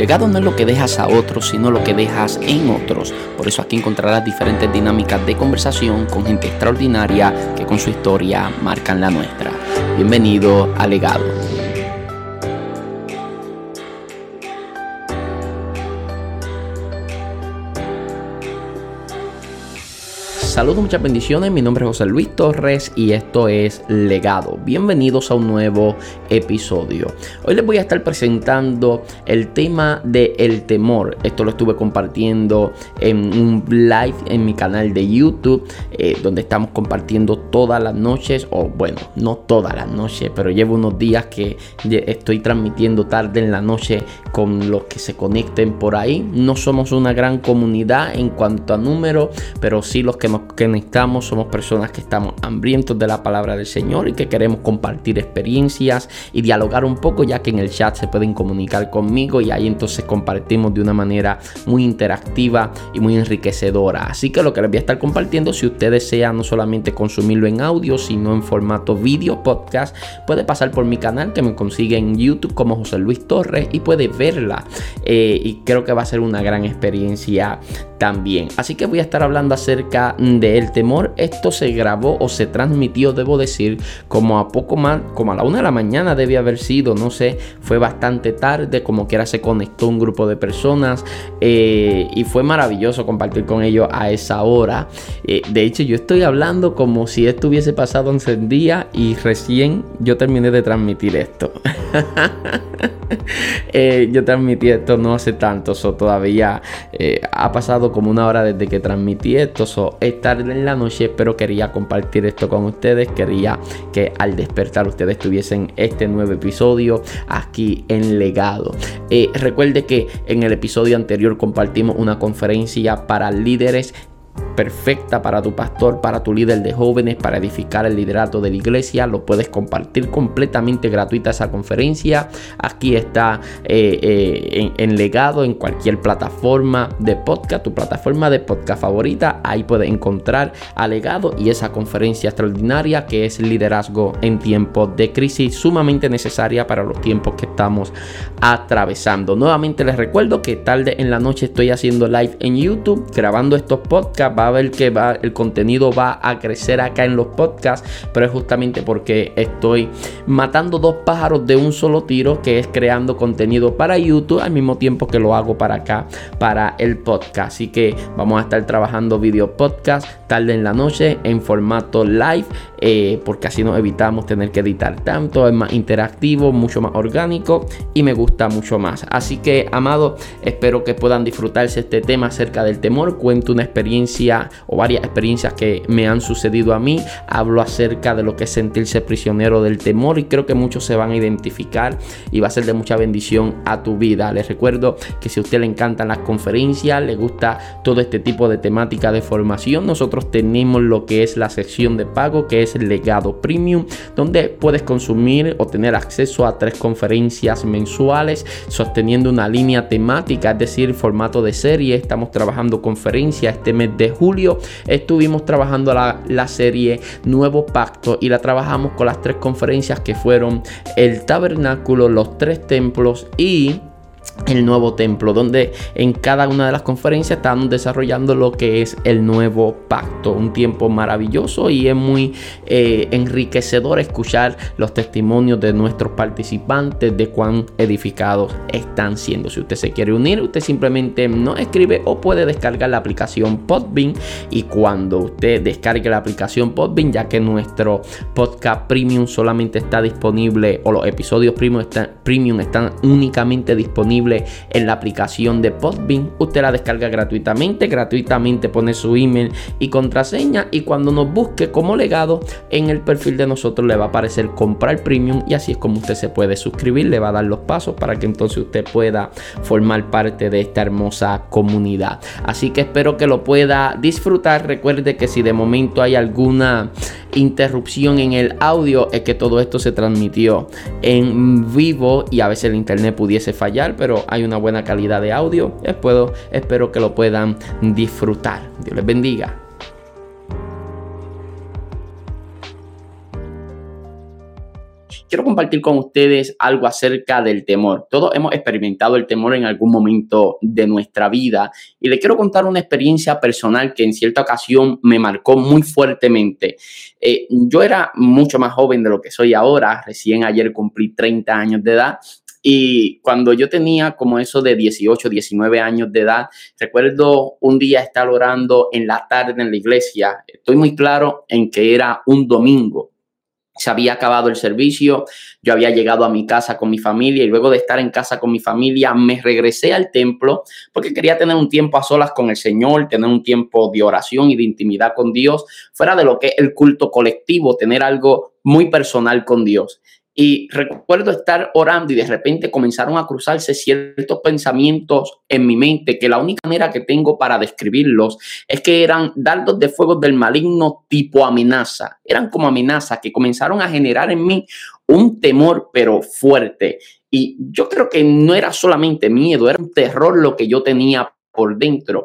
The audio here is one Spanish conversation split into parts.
Legado no es lo que dejas a otros, sino lo que dejas en otros. Por eso aquí encontrarás diferentes dinámicas de conversación con gente extraordinaria que con su historia marcan la nuestra. Bienvenido a Legado. Saludos, muchas bendiciones, mi nombre es José Luis Torres y esto es Legado. Bienvenidos a un nuevo episodio. Hoy les voy a estar presentando el tema del temor. Esto lo estuve compartiendo en un live en mi canal de YouTube, donde estamos compartiendo todas las noches, o bueno, no todas las noches, pero llevo unos días que estoy transmitiendo tarde en la noche con los que se conecten por ahí. No somos una gran comunidad en cuanto a número, pero sí los que nos conectamos somos personas que estamos hambrientos de la palabra del Señor y que queremos compartir experiencias y dialogar un poco, ya que en el chat se pueden comunicar conmigo y ahí entonces compartimos de una manera muy interactiva y muy enriquecedora. Así que lo que les voy a estar compartiendo, si usted desea no solamente consumirlo en audio, sino en formato video podcast, puede pasar por mi canal, que me consigue en YouTube como José Luis Torres, y puede verla, y creo que va a ser una gran experiencia también. Así que voy a estar hablando acerca del temor. Esto se grabó o se transmitió, debo decir, como a poco más, como a la 1 de la mañana debía haber sido, no sé, fue bastante tarde, como quiera se conectó un grupo de personas, y fue maravilloso compartir con ellos a esa hora. De hecho, yo estoy hablando como si esto hubiese pasado hace un día y recién yo terminé de transmitir esto. Yo transmití esto no hace tanto, todavía ha pasado como una hora desde que transmití esto, es tarde en la noche, pero quería compartir esto con ustedes. Quería que al despertar ustedes tuviesen este nuevo episodio aquí en Legado. Recuerde que en el episodio anterior compartimos una conferencia para líderes, perfecta para tu pastor, para tu líder de jóvenes, para edificar el liderato de la iglesia. Lo puedes compartir completamente gratuita esa conferencia. Aquí está en Legado, en cualquier plataforma de podcast, tu plataforma de podcast favorita. Ahí puedes encontrar a Legado y esa conferencia extraordinaria que es liderazgo en tiempos de crisis, sumamente necesaria para los tiempos que estamos atravesando. Nuevamente les recuerdo que tarde en la noche estoy haciendo live en YouTube, grabando estos podcasts. Va a ver que el contenido va a crecer acá en los podcasts, pero es justamente porque estoy matando dos pájaros de un solo tiro, que es creando contenido para YouTube al mismo tiempo que lo hago para acá, para el podcast. Así que vamos a estar trabajando video podcast tarde en la noche en formato live, porque así nos evitamos tener que editar tanto. Es más interactivo, mucho más orgánico y me gusta mucho más. Así que, amados, espero que puedan disfrutarse este tema acerca del temor. Cuento una experiencia o varias experiencias que me han sucedido a mí. Hablo acerca de lo que es sentirse prisionero del temor y creo que muchos se van a identificar y va a ser de mucha bendición a tu vida. Les recuerdo que si a usted le encantan las conferencias, le gusta todo este tipo de temática de formación, nosotros tenemos lo que es la sección de pago, que es el Legado Premium, donde puedes consumir o tener acceso a 3 conferencias mensuales sosteniendo una línea temática, es decir, formato de serie. Estamos trabajando conferencias este mes de julio. Estuvimos trabajando la serie Nuevo Pacto y la trabajamos con las 3 conferencias que fueron el Tabernáculo, los 3 templos y el nuevo templo, donde en cada una de las conferencias estamos desarrollando lo que es el nuevo pacto. Un tiempo maravilloso y es muy enriquecedor escuchar los testimonios de nuestros participantes de cuán edificados están siendo. Si usted se quiere unir, usted simplemente nos escribe o puede descargar la aplicación Podbean, y cuando usted descargue la aplicación Podbean, ya que nuestro podcast premium solamente está disponible, o los episodios premium están únicamente disponibles en la aplicación de Podbean, usted la descarga gratuitamente pone su email y contraseña, y cuando nos busque como Legado en el perfil de nosotros le va a aparecer comprar premium, y así es como usted se puede suscribir. Le va a dar los pasos para que entonces usted pueda formar parte de esta hermosa comunidad. Así que espero que lo pueda disfrutar. Recuerde que si de momento hay alguna interrupción en el audio, es que todo esto se transmitió en vivo y a veces el internet pudiese fallar, pero hay una buena calidad de audio. Espero que lo puedan disfrutar. Dios les bendiga. quiero compartir con ustedes algo acerca del temor. Todos hemos experimentado el temor en algún momento de nuestra vida y le quiero contar una experiencia personal que en cierta ocasión me marcó muy fuertemente. Yo era mucho más joven de lo que soy ahora, recién ayer cumplí 30 años de edad. Y cuando yo tenía como eso de 18, 19 años de edad, recuerdo un día estar orando en la tarde en la iglesia. Estoy muy claro en que era un domingo. Se había acabado el servicio, yo había llegado a mi casa con mi familia y luego de estar en casa con mi familia me regresé al templo porque quería tener un tiempo a solas con el Señor, tener un tiempo de oración y de intimidad con Dios, fuera de lo que es el culto colectivo, tener algo muy personal con Dios. Y recuerdo estar orando y de repente comenzaron a cruzarse ciertos pensamientos en mi mente que la única manera que tengo para describirlos es que eran dardos de fuego del maligno tipo amenaza. Eran como amenazas que comenzaron a generar en mí un temor, pero fuerte. Y yo creo que no era solamente miedo, era un terror lo que yo tenía por dentro.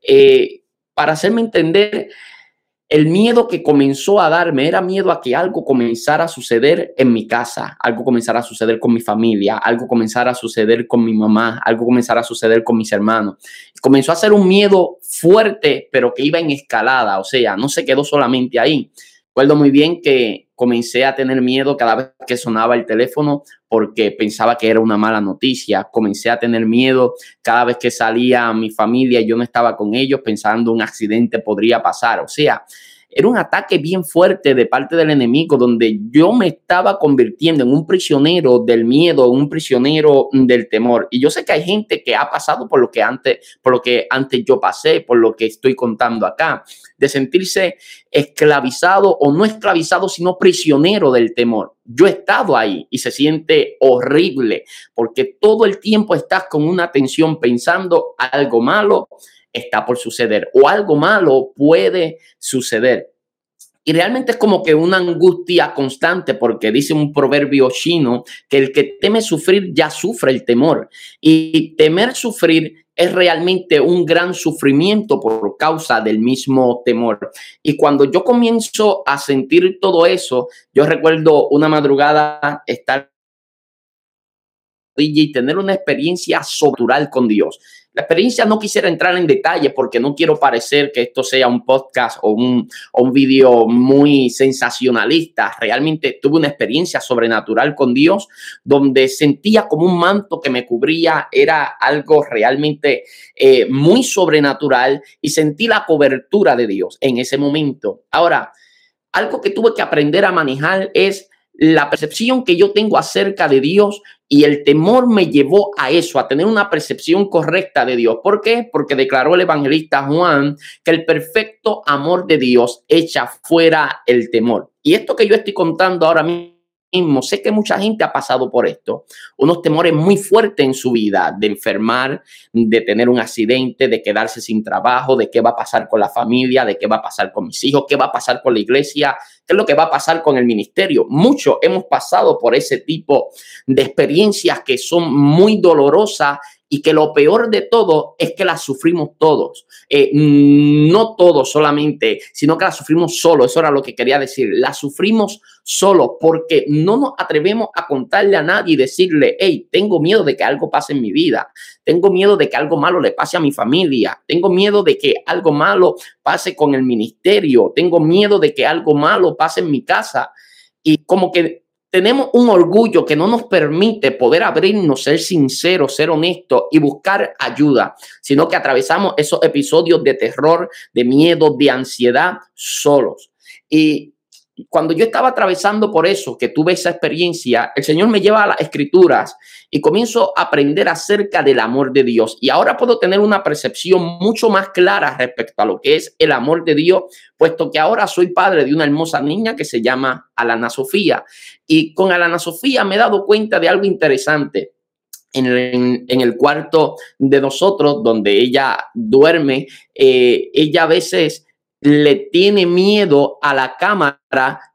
Para hacerme entender, el miedo que comenzó a darme era miedo a que algo comenzara a suceder en mi casa, algo comenzara a suceder con mi familia, algo comenzara a suceder con mi mamá, algo comenzara a suceder con mis hermanos. Comenzó a ser un miedo fuerte, pero que iba en escalada, o sea, no se quedó solamente ahí. Recuerdo muy bien que comencé a tener miedo cada vez que sonaba el teléfono porque pensaba que era una mala noticia. Comencé a tener miedo cada vez que salía mi familia y yo no estaba con ellos pensando un accidente podría pasar. O sea, era un ataque bien fuerte de parte del enemigo donde yo me estaba convirtiendo en un prisionero del miedo, un prisionero del temor. Y yo sé que hay gente que ha pasado por lo que antes yo pasé, por lo que estoy contando acá, de sentirse esclavizado o no esclavizado, sino prisionero del temor. Yo he estado ahí y se siente horrible porque todo el tiempo estás con una tensión pensando algo malo está por suceder o algo malo puede suceder. Y realmente es como que una angustia constante porque dice un proverbio chino que el que teme sufrir ya sufre el temor. Y temer sufrir es realmente un gran sufrimiento por causa del mismo temor. Y cuando yo comienzo a sentir todo eso, yo recuerdo una madrugada estar y tener una experiencia sobrenatural con Dios. La experiencia no quisiera entrar en detalle porque no quiero parecer que esto sea un podcast o un video muy sensacionalista. Realmente tuve una experiencia sobrenatural con Dios donde sentía como un manto que me cubría. Era algo realmente muy sobrenatural y sentí la cobertura de Dios en ese momento. Ahora, algo que tuve que aprender a manejar es la percepción que yo tengo acerca de Dios y el temor me llevó a eso, a tener una percepción correcta de Dios. ¿Por qué? Porque declaró el evangelista Juan que el perfecto amor de Dios echa fuera el temor. Y esto que yo estoy contando ahora mismo, sé que mucha gente ha pasado por esto, unos temores muy fuertes en su vida, de enfermar, de tener un accidente, de quedarse sin trabajo, de qué va a pasar con la familia, de qué va a pasar con mis hijos, qué va a pasar con la iglesia, qué es lo que va a pasar con el ministerio. Muchos hemos pasado por ese tipo de experiencias que son muy dolorosas y que lo peor de todo es que las sufrimos todos. No todos solamente, sino que las sufrimos solo. Eso era lo que quería decir. Las sufrimos solo porque no nos atrevemos a contarle a nadie y decirle, hey, tengo miedo de que algo pase en mi vida. Tengo miedo de que algo malo le pase a mi familia. Tengo miedo de que algo malo pase con el ministerio. Tengo miedo de que algo malo pase en mi casa. Y como que tenemos un orgullo que no nos permite poder abrirnos, ser sinceros, ser honestos y buscar ayuda, sino que atravesamos esos episodios de terror, de miedo, de ansiedad solos. Y cuando yo estaba atravesando por eso, que tuve esa experiencia, el Señor me lleva a las Escrituras y comienzo a aprender acerca del amor de Dios. Y ahora puedo tener una percepción mucho más clara respecto a lo que es el amor de Dios, puesto que ahora soy padre de una hermosa niña que se llama Alana Sofía. Y con Alana Sofía me he dado cuenta de algo interesante. En el cuarto de nosotros, donde ella duerme, ella a veces le tiene miedo a la cámara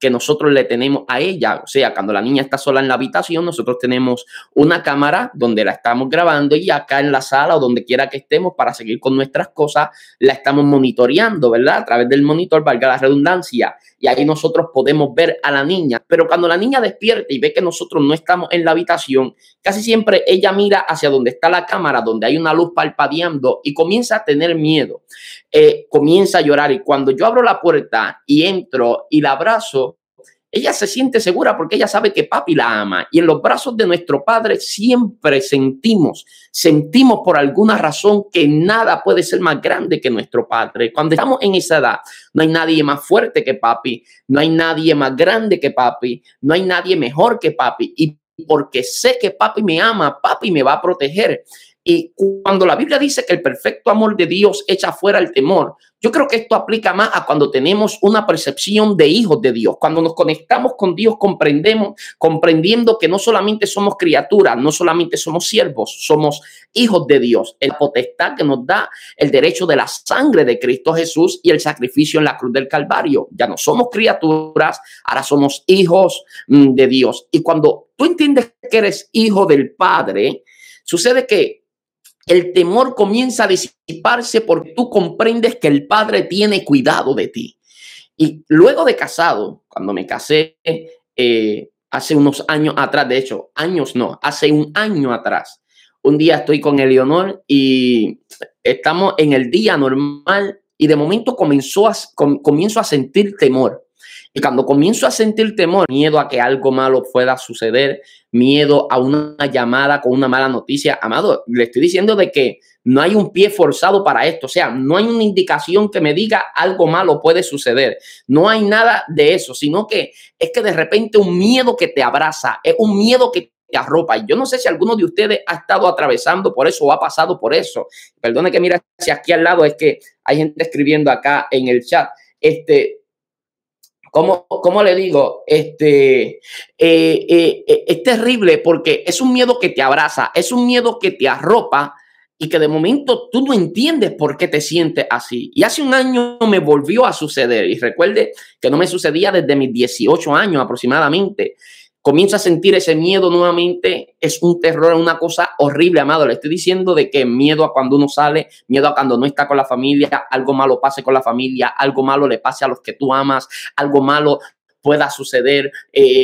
que nosotros le tenemos a ella. O sea, cuando la niña está sola en la habitación, nosotros tenemos una cámara donde la estamos grabando y acá en la sala o donde quiera que estemos para seguir con nuestras cosas, la estamos monitoreando, ¿verdad? A través del monitor, valga la redundancia. Y ahí nosotros podemos ver a la niña. Pero cuando la niña despierta y ve que nosotros no estamos en la habitación, casi siempre ella mira hacia donde está la cámara, donde hay una luz parpadeando y comienza a tener miedo. Comienza a llorar. Y cuando yo abro la puerta y entro y la abrazo, ella se siente segura porque ella sabe que papi la ama. Y en los brazos de nuestro padre siempre sentimos por alguna razón que nada puede ser más grande que nuestro padre. Cuando estamos en esa edad, no hay nadie más fuerte que papi, no hay nadie más grande que papi, no hay nadie mejor que papi. Y porque sé que papi me ama, papi me va a proteger. Y cuando la Biblia dice que el perfecto amor de Dios echa fuera el temor, yo creo que esto aplica más a cuando tenemos una percepción de hijos de Dios. Cuando nos conectamos con Dios, comprendiendo que no solamente somos criaturas, no solamente somos siervos, somos hijos de Dios. La potestad que nos da el derecho de la sangre de Cristo Jesús y el sacrificio en la cruz del Calvario. Ya no somos criaturas, ahora somos hijos de Dios. Y cuando tú entiendes que eres hijo del Padre, sucede que el temor comienza a disiparse porque tú comprendes que el Padre tiene cuidado de ti. Y luego de casado, cuando me casé hace unos años atrás, de hecho, hace un año atrás, un día estoy con Eleonor y estamos en el día normal y de momento comienzo a sentir temor. Y cuando comienzo a sentir temor, miedo a que algo malo pueda suceder, miedo a una llamada con una mala noticia, amado, le estoy diciendo de que no hay un pie forzado para esto. O sea, no hay una indicación que me diga algo malo puede suceder. No hay nada de eso, sino que es que de repente un miedo que te abraza, es un miedo que te arropa. Y yo no sé si alguno de ustedes ha estado atravesando por eso o ha pasado por eso. Perdone que mira hacia aquí al lado, es que hay gente escribiendo acá en el chat. ¿Cómo le digo? Es terrible porque es un miedo que te abraza, es un miedo que te arropa y que de momento tú no entiendes por qué te sientes así. Y hace un año me volvió a suceder y recuerde que no me sucedía desde mis 18 años aproximadamente. Comienzo a sentir ese miedo nuevamente, es un terror, una cosa horrible, amado. Le estoy diciendo de que miedo a cuando uno sale, miedo a cuando no está con la familia, algo malo pase con la familia, algo malo le pase a los que tú amas, algo malo pueda suceder,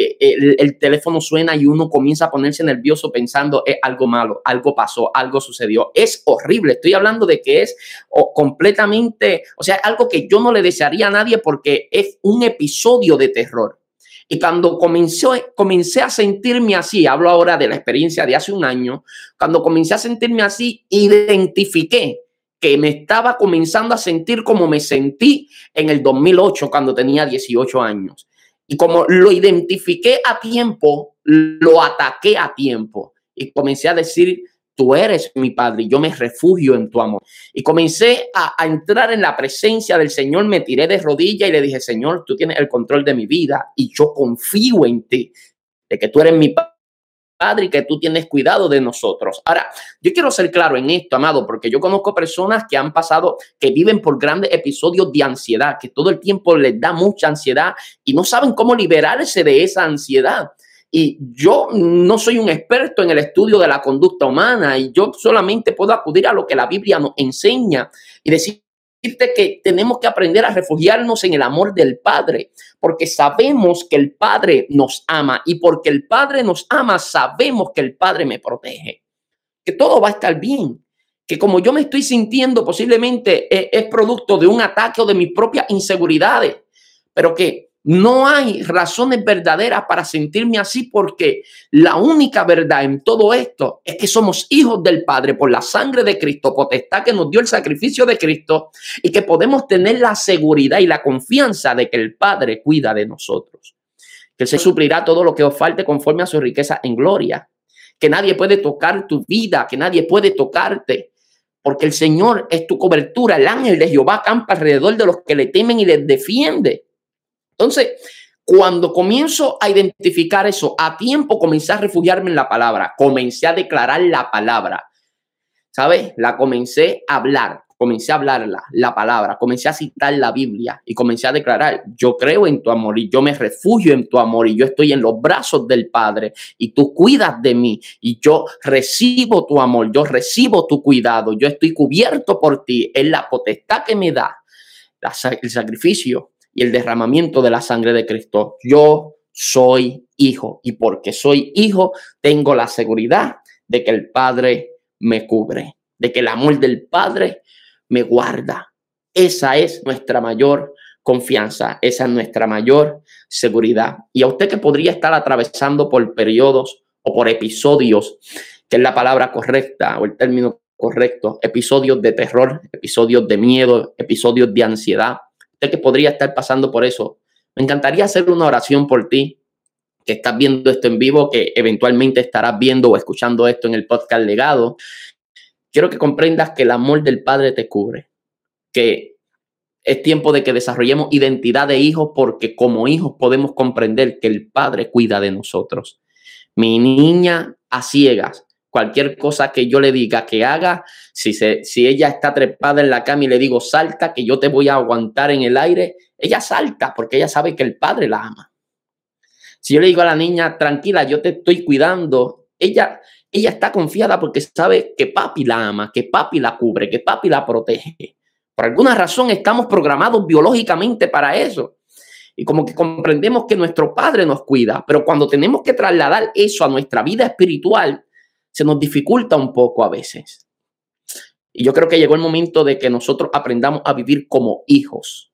el teléfono suena y uno comienza a ponerse nervioso pensando es algo malo, algo pasó, algo sucedió. Es horrible, estoy hablando de que es completamente, o sea, algo que yo no le desearía a nadie porque es un episodio de terror. Y cuando comencé a sentirme así, hablo ahora de la experiencia de hace un año, cuando comencé a sentirme así, identifiqué que me estaba comenzando a sentir como me sentí en el 2008 cuando tenía 18 años. Y como lo identifiqué a tiempo, lo ataqué a tiempo y comencé a decir, tú eres mi Padre y yo me refugio en tu amor. Y comencé a entrar en la presencia del Señor, me tiré de rodillas y le dije, Señor, tú tienes el control de mi vida y yo confío en ti, de que tú eres mi Padre y que tú tienes cuidado de nosotros. Ahora, yo quiero ser claro en esto, amado, porque yo conozco personas que han pasado, que viven por grandes episodios de ansiedad, que todo el tiempo les da mucha ansiedad y no saben cómo liberarse de esa ansiedad. Y yo no soy un experto en el estudio de la conducta humana y yo solamente puedo acudir a lo que la Biblia nos enseña y decirte que tenemos que aprender a refugiarnos en el amor del Padre, porque sabemos que el Padre nos ama y porque el Padre nos ama, sabemos que el Padre me protege, que todo va a estar bien, que como yo me estoy sintiendo posiblemente es producto de un ataque o de mis propias inseguridades, pero que no hay razones verdaderas para sentirme así porque la única verdad en todo esto es que somos hijos del Padre por la sangre de Cristo, potestad que nos dio el sacrificio de Cristo y que podemos tener la seguridad y la confianza de que el Padre cuida de nosotros. Que Él se suplirá todo lo que os falte conforme a su riqueza en gloria. Que nadie puede tocar tu vida, que nadie puede tocarte. Porque el Señor es tu cobertura. El ángel de Jehová campa alrededor de los que le temen y les defiende. Entonces, cuando comienzo a identificar eso, a tiempo comencé a refugiarme en la palabra, comencé a declarar la palabra, ¿sabes? La comencé a hablar, comencé a hablar la palabra, comencé a citar la Biblia y comencé a declarar, yo creo en tu amor y yo me refugio en tu amor y yo estoy en los brazos del Padre y tú cuidas de mí y yo recibo tu amor, yo recibo tu cuidado, yo estoy cubierto por ti, es la potestad que me da el sacrificio y el derramamiento de la sangre de Cristo. Yo soy hijo y porque soy hijo tengo la seguridad de que el Padre me cubre, de que el amor del Padre me guarda. Esa es nuestra mayor confianza, esa es nuestra mayor seguridad. Y a usted que podría estar atravesando por periodos o por episodios, que es la palabra correcta o el término correcto, episodios de terror, episodios de miedo, episodios de ansiedad, usted que podría estar pasando por eso, me encantaría hacer una oración por ti, que estás viendo esto en vivo, que eventualmente estarás viendo o escuchando esto en el podcast Legado. Quiero que comprendas que el amor del Padre te cubre, que es tiempo de que desarrollemos identidad de hijos porque como hijos podemos comprender que el Padre cuida de nosotros. Mi niña a ciegas, cualquier cosa que yo le diga que haga, si ella está trepada en la cama y le digo salta, que yo te voy a aguantar en el aire, ella salta porque ella sabe que el Padre la ama. Si yo le digo a la niña tranquila, yo te estoy cuidando, ella está confiada porque sabe que papi la ama, que papi la cubre, que papi la protege. Por alguna razón estamos programados biológicamente para eso. Y como que comprendemos que nuestro Padre nos cuida, pero cuando tenemos que trasladar eso a nuestra vida espiritual, se nos dificulta un poco a veces. Y yo creo que llegó el momento de que nosotros aprendamos a vivir como hijos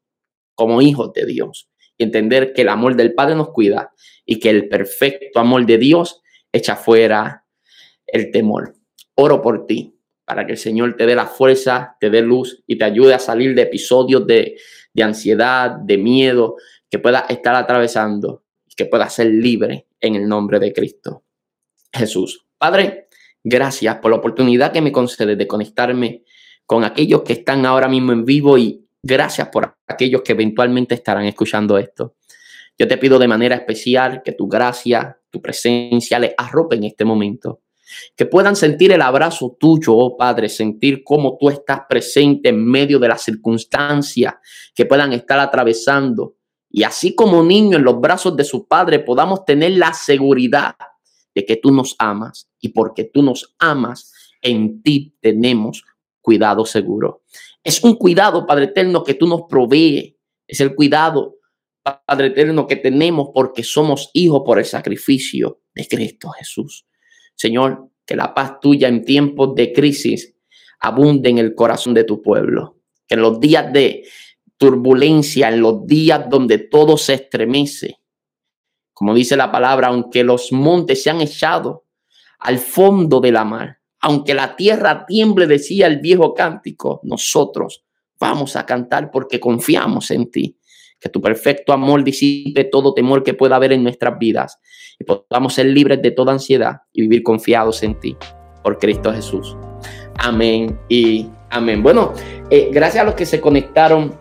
de Dios. Y entender que el amor del Padre nos cuida y que el perfecto amor de Dios echa fuera el temor. Oro por ti para que el Señor te dé la fuerza, te dé luz y te ayude a salir de episodios de ansiedad, de miedo que puedas estar atravesando y que puedas ser libre en el nombre de Cristo Jesús. Padre, gracias por la oportunidad que me concedes de conectarme con aquellos que están ahora mismo en vivo y gracias por aquellos que eventualmente estarán escuchando esto. Yo te pido de manera especial que tu gracia, tu presencia les arrope en este momento. Que puedan sentir el abrazo tuyo, oh Padre, sentir cómo tú estás presente en medio de las circunstancias que puedan estar atravesando. Y así como niños en los brazos de su Padre podamos tener la seguridad de que tú nos amas. Y porque tú nos amas, en ti tenemos cuidado seguro. Es un cuidado, Padre eterno, que tú nos provees. Es el cuidado, Padre eterno, que tenemos porque somos hijos por el sacrificio de Cristo Jesús. Señor, que la paz tuya en tiempos de crisis abunde en el corazón de tu pueblo. Que en los días de turbulencia, en los días donde todo se estremece, como dice la palabra, aunque los montes se han echado al fondo de la mar, aunque la tierra tiemble, decía el viejo cántico, nosotros vamos a cantar porque confiamos en ti. Que tu perfecto amor disipe todo temor que pueda haber en nuestras vidas y podamos ser libres de toda ansiedad y vivir confiados en ti, por Cristo Jesús. Amén y amén. Bueno, gracias a los que se conectaron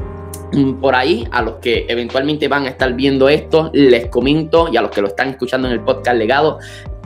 por ahí, a los que eventualmente van a estar viendo esto, les comento, y a los que lo están escuchando en el podcast Legado,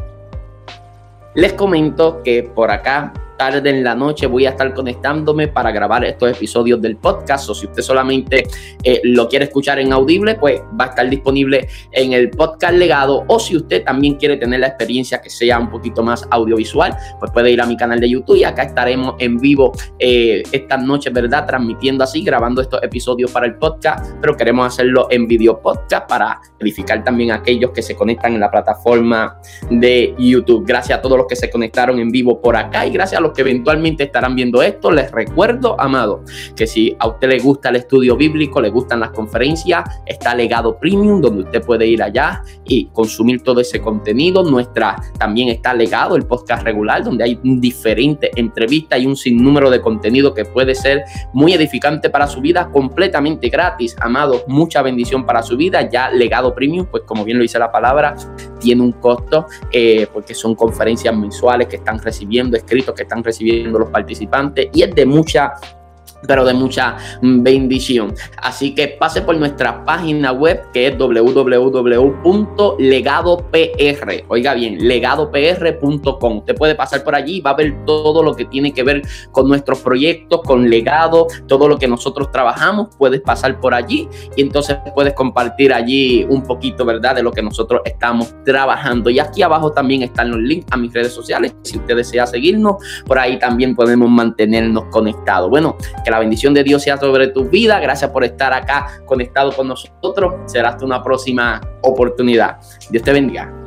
les comento que por acá, tarde en la noche, voy a estar conectándome para grabar estos episodios del podcast. O si usted solamente lo quiere escuchar en Audible, pues va a estar disponible en el podcast Legado. O si usted también quiere tener la experiencia que sea un poquito más audiovisual, pues puede ir a mi canal de YouTube y acá estaremos en vivo estas noches, ¿verdad? Transmitiendo así, grabando estos episodios para el podcast, pero queremos hacerlo en video podcast para edificar también a aquellos que se conectan en la plataforma de YouTube. Gracias a todos los que se conectaron en vivo por acá y gracias a los que eventualmente estarán viendo esto. Les recuerdo, amado, que si a usted le gusta el estudio bíblico, le gustan las conferencias, está Legado Premium, donde usted puede ir allá y consumir todo ese contenido. También está Legado, el podcast regular, donde hay diferentes entrevistas y un sinnúmero de contenido que puede ser muy edificante para su vida, completamente gratis, amado. Mucha bendición para su vida. Ya Legado Premium, pues como bien lo dice la palabra, tiene un costo porque son conferencias mensuales que están recibiendo, escritos que están recibiendo los participantes y es de mucha pero de mucha bendición. Así que pase por nuestra página web, que es www.legadopr. Oiga bien, legadopr.com. Usted puede pasar por allí y va a ver todo lo que tiene que ver con nuestros proyectos, con Legado, todo lo que nosotros trabajamos. Puedes pasar por allí y entonces puedes compartir allí un poquito, ¿verdad?, de lo que nosotros estamos trabajando. Y aquí abajo también están los links a mis redes sociales. Si usted desea seguirnos, por ahí también podemos mantenernos conectados. Bueno, que la bendición de Dios sea sobre tu vida. Gracias por estar acá conectado con nosotros. Será hasta una próxima oportunidad. Dios te bendiga.